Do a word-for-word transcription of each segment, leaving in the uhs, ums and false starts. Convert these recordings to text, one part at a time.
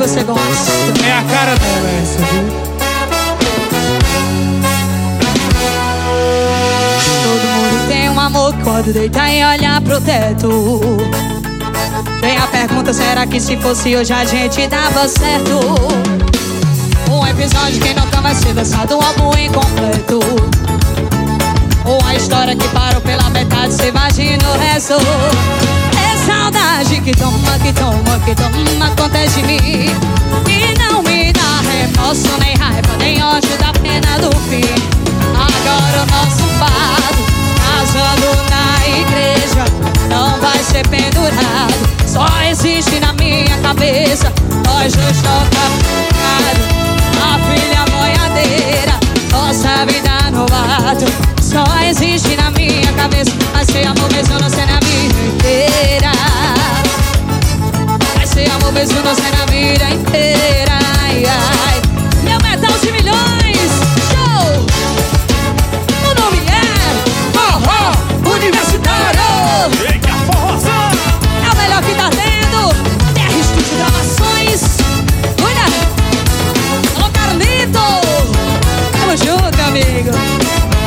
você gosta. É a cara dela essa, viu? Todo mundo tem um amor quando deita e olha pro teto. Tem a pergunta, será que se fosse hoje a gente dava certo? Um episódio que nunca vai ser lançado, um álbum incompleto. Uma história que parou pela metade, cê imagina o resto. É saudade que toma, que toma, que toma conta de mim. E não me dá remorso, nem raiva, nem ódio da pena do fim. Agora o nosso fado, casando na igreja, não vai ser pendurado. Só existe na minha cabeça, nós dois tocados. A filha boiadeira, nossa vida no mato. Só existe na minha cabeça, vai ser amor mesmo não ser na vida inteira. Vai ser amor mesmo não ser na vida inteira. Ai, ai. Meu metal de milhões, show! O nome é Forró Universitário. Eita, forrozão! É o melhor que tá tendo. T R Studio Gravações. Cuida! Alô, Carlito! Tamo junto, meu amigo.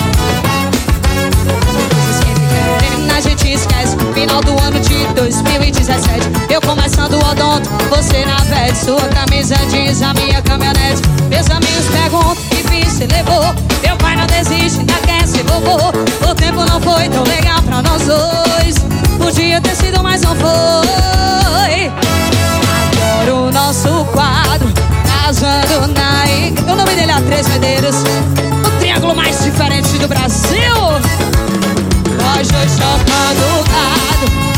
A gente esquece, final do ano de dois mil e dezessete. Eu começando o odonto, você na veste. Sua camisa jeans, a minha caminhonete. Meus amigos perguntam que fim cê levou. Meu pai não desiste, ainda quer ser vovô. O tempo não foi tão legal pra nós dois. Podia ter sido, mas não foi. Agora o nosso quadro, casando na igreja. O nome dele é Três Medeiros, o triângulo mais diferente do Brasil. Nós dois tocando o gado,